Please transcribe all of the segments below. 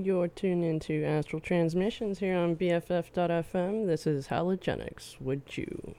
You're tuned into Astral Transmissions here on BFF.FM. This is Halogenics. Would you?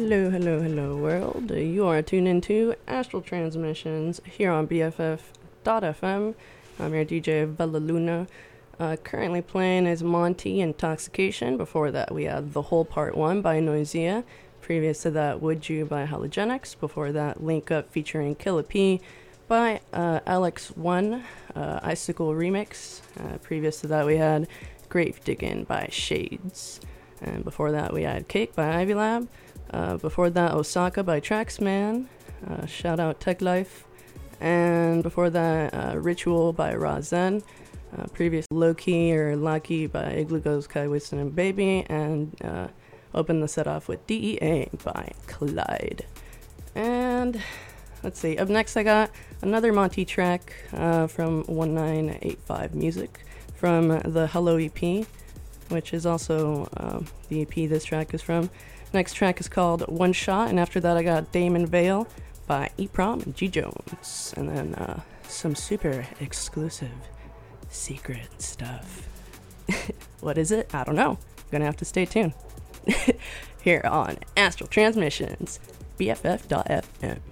Hello, hello, hello, world. You are tuned into Astral Transmissions here on BFF.fm. I'm your DJ, Bella Luna. Currently playing is Monty Intoxication. Before that, we had The Whole Part 1 by Noisia. Previous to that, Would You by Halogenics. Before that, Link Up featuring Killa P by Alex1, Icicle Remix. Previous to that, we had Grave Diggin' by Shades. And before that, we had Cake by Ivy Lab. Before that, Osaka by Traxman. Shout out Tech Life. And before that, Ritual by Razen. Previous Low-Key or Lucky by Igloo Goes Kai Winston and Baby. And open the set off with DEA by Clyde. And let's see, up next I got another Monty track from 1985 Music from the Hello EP, which is also the EP this track is from. Next track is called One Shot, and after that I got Damon Vale by E-Prom and G Jones, and then some super exclusive secret stuff. What is it? I don't know. I'm gonna have to stay tuned. Here on Astral Transmissions, BFF.fm.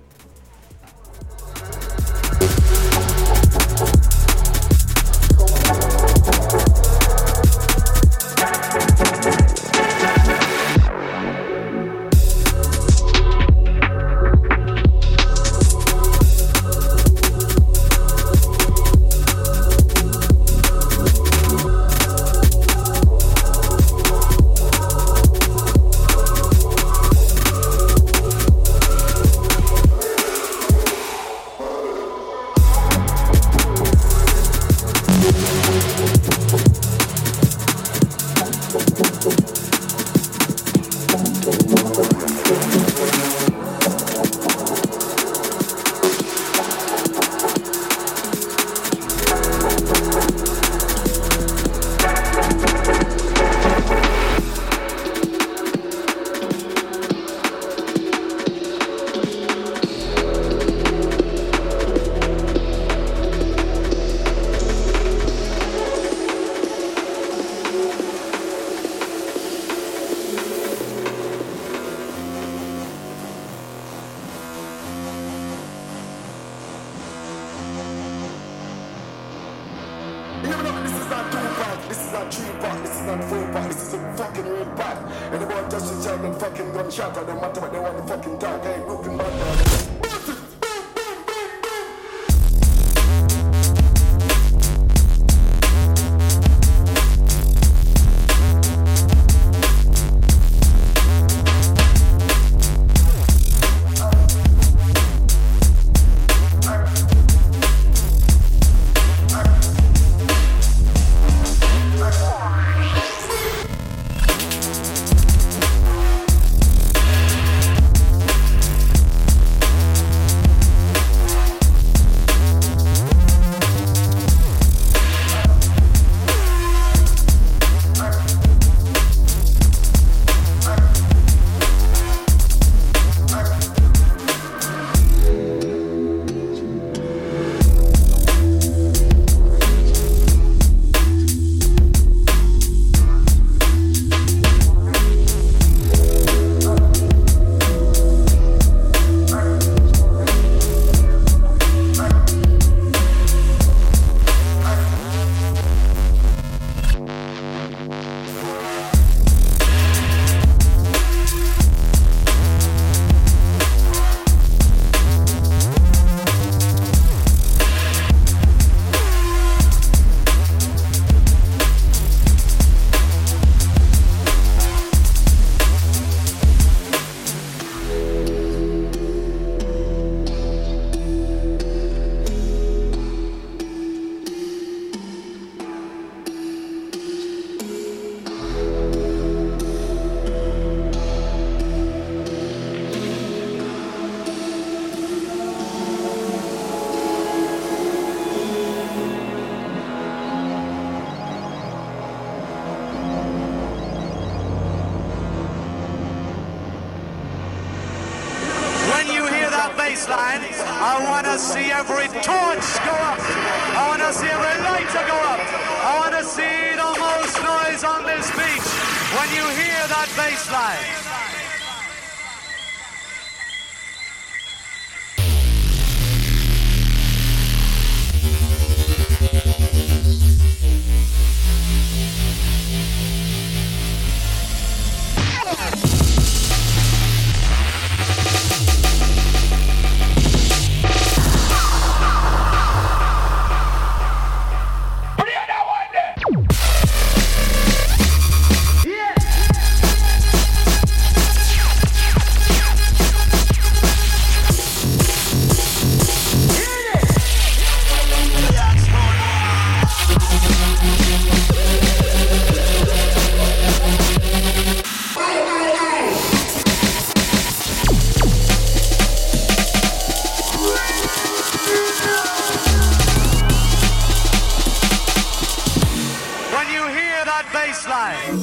baseline. I want to see every torch go up. I want to see every lighter go up. I want to see the most noise on this beach when you hear that baseline. bass line.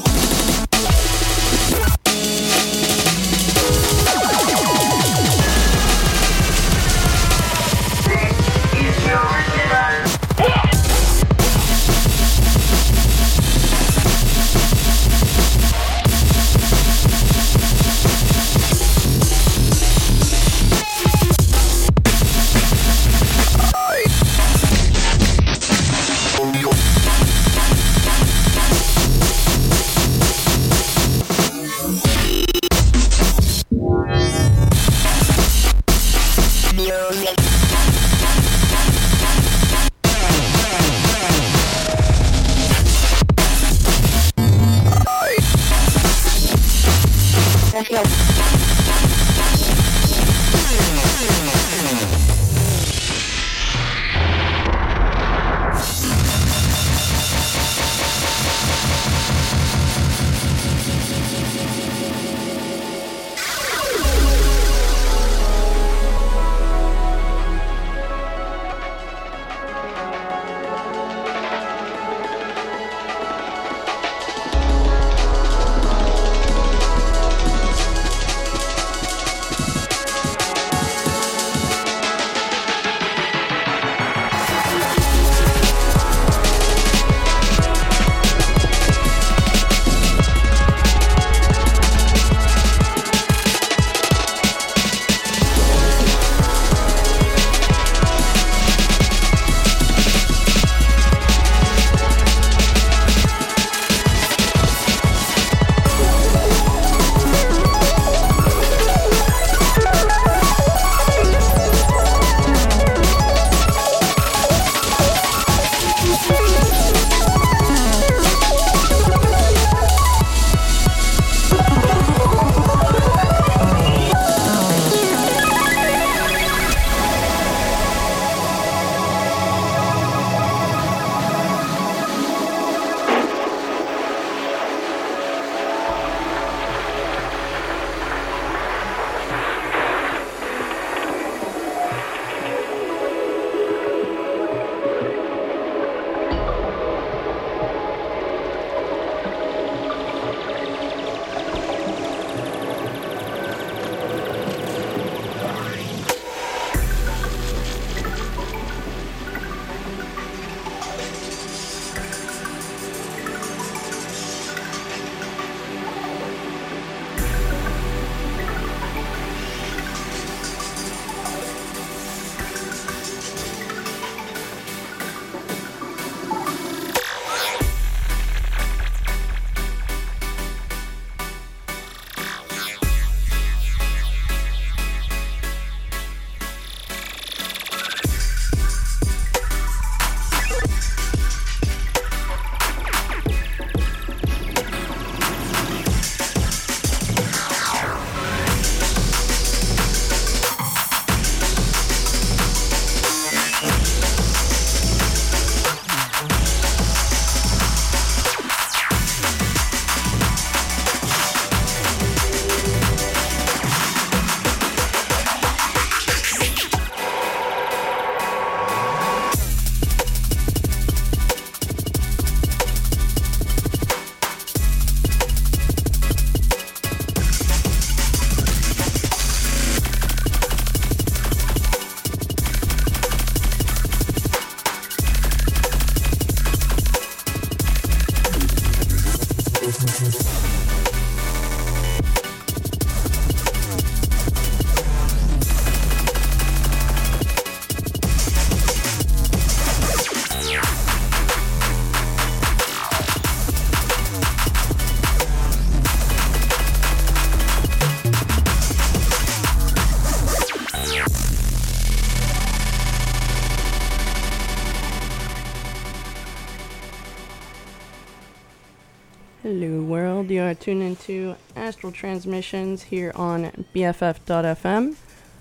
Hello world, you are tuned into Astral Transmissions here on BFF.FM.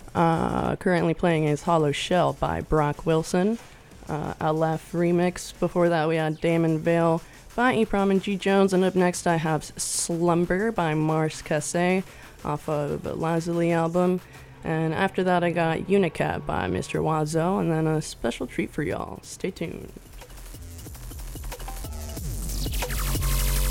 Currently playing is Hollow Shell by Brock Wilson. Aleph remix. Before that we had Damon Vale by Eprom and G. Jones. And up next I have Slumber by Mars Casse off of Lazuli album. And after that I got Unicat by Mr. Wazo. And then a special treat for y'all. Stay tuned.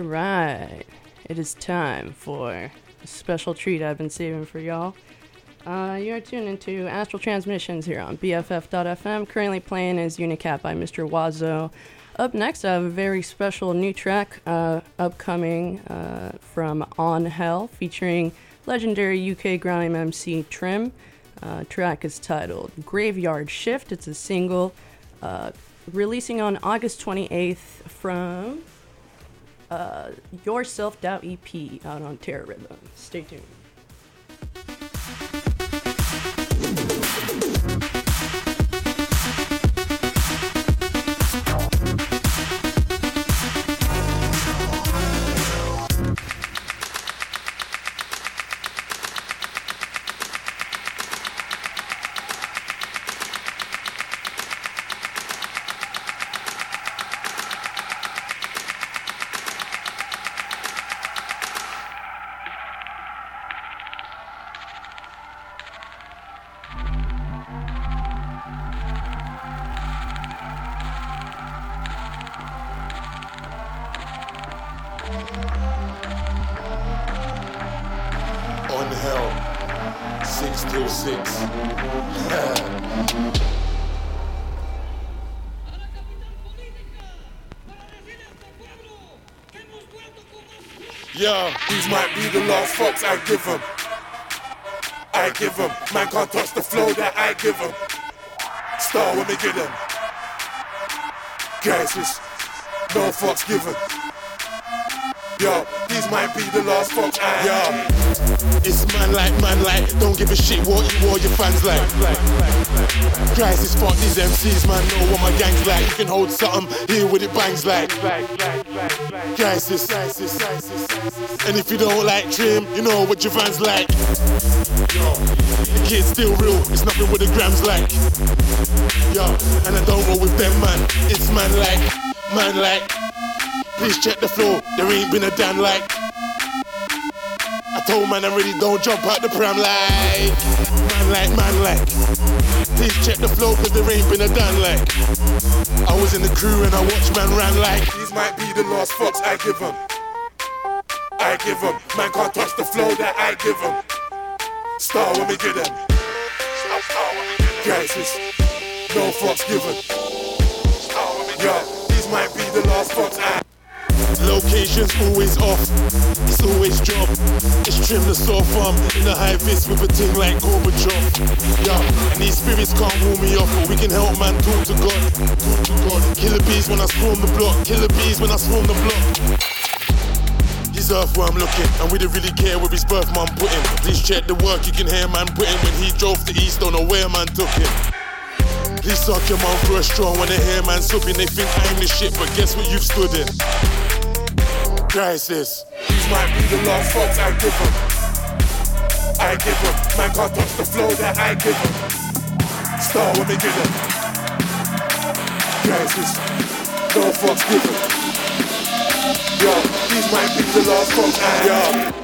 Alright, it is time for a special treat I've been saving for y'all. You're tuned into Astral Transmissions here on BFF.FM. Currently playing is Unicap by Mr. Wazo. Up next, I have a very special new track upcoming from On Hell, featuring legendary UK grime MC Trim. Track is titled Graveyard Shift. It's a single releasing on August 28th from Your Self-Doubt EP out on Terror Rhythm. Stay tuned. Yeah, these might be the last fucks I give them. I give them. Man can't touch the flow that I give them. Star when we get them. Guys, it's no fucks given. Yo, these might be the last fucks I. Yeah, it's man like, don't give a shit what you or your fans like. Guys, it's fuck these MCs, man, know what my gang's like. You can hold something, hear what it bangs like. Guys, it's. And if you don't like Trim, you know what your fans like. Yo, the kid's still real, it's nothing what the grams like. Yo, and I don't roll with them, man. It's man like. Please check the floor, there ain't been a damn like. I told man I really don't jump out the pram like. Man like. Please check the floor, cause there ain't been a damn like. I was in the crew and I watched man ran like. These might be the last fucks I give them. Man can't touch the flow that I give them. Star when we get them. Guys, it's no fucks given. Yeah, these might be the last fucks I. Location's always off, it's always job. It's Trim the soft arm in the high vis with a ting like Gorbachev. Yeah, and these spirits can't warm me off, but we can help man talk to God. Killer bees when I swarm the block. He's earth where I'm looking, and we don't really care where his birth man put him. Please check the work you can hear man put in. When he drove to East, don't know where man took him. Please suck your mouth for a straw when they hear man supping. They think I'm the shit, but guess what you've stood in? Crisis. These might be the last fucks I give them. Man can't touch the flow that I give them. Star when we get them. Crisis. No fucks given. Yo, these might be the last fucks I.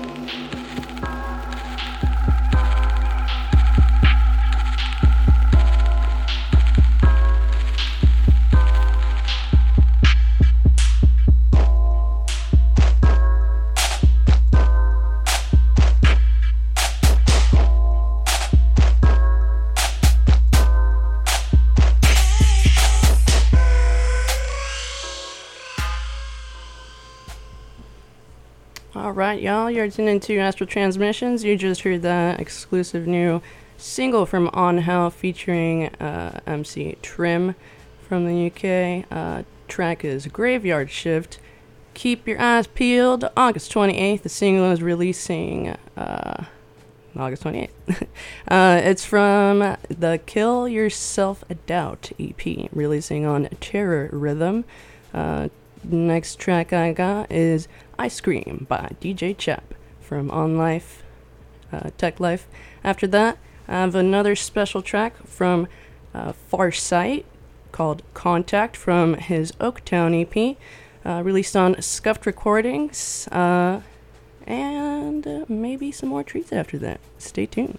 Alright, y'all, you're tuned into Astral Transmissions. You just heard that exclusive new single from On Hell featuring MC Trim from the UK. Track is Graveyard Shift. Keep your eyes peeled. August 28th, the single is releasing August 28th. It's from the Kill Yourself a Doubt EP, releasing on Terror Rhythm. Next track I got is Ice Cream by DJ Chap from On Life, Tech Life. After that, I have another special track from Farsight called Contact from his Oaktown EP, released on Scuffed Recordings, and maybe some more treats after that. Stay tuned.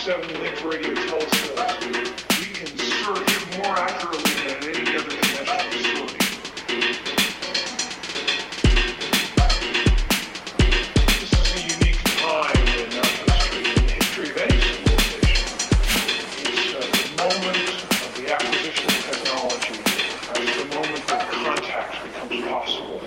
24/7 link radio telescopes, we can search more accurately than any other conventional facility. This is a unique time in the history of any civilization. It's the moment of the acquisition of technology as the moment that contact becomes possible.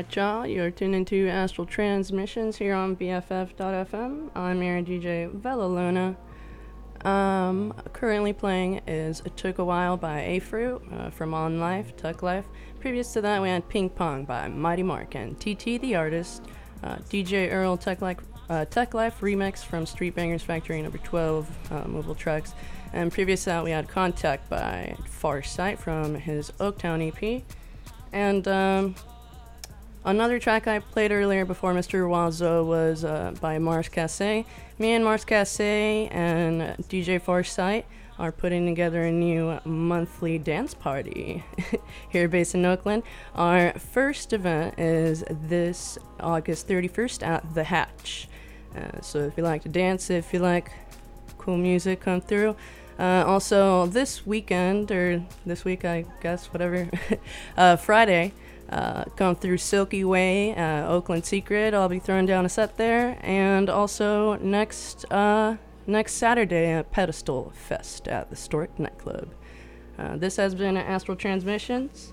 right, y'all. You're tuned into Astral Transmissions here on BFF.FM. I'm your DJ Vela Luna. Currently playing is It Took a While by A-Fruit from On Life, Tuck Life. Previous to that, we had Ping Pong by Mighty Mark and TT the Artist. DJ Earl Tuck Life remix from Street Bangers Factory number 12, Movable Trucks. And previous to that, we had Contact by Farsight from his Oaktown EP. And another track I played earlier before Mr. Wazo was by Mars Casse. Me and Mars Casse and DJ Farsight are putting together a new monthly dance party here based in Oakland. Our first event is this August 31st at The Hatch. So if you like to dance, if you like cool music, come through. Also, this weekend, or this week, I guess, whatever, Friday, come through Silky Way, Oakland Secret. I'll be throwing down a set there. And also next Saturday at Pedestal Fest at the Stork Nightclub. This has been Astral Transmissions,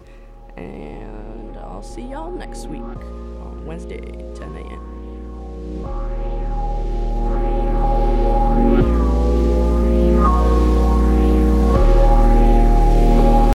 and I'll see y'all next week on Wednesday, 10 a.m.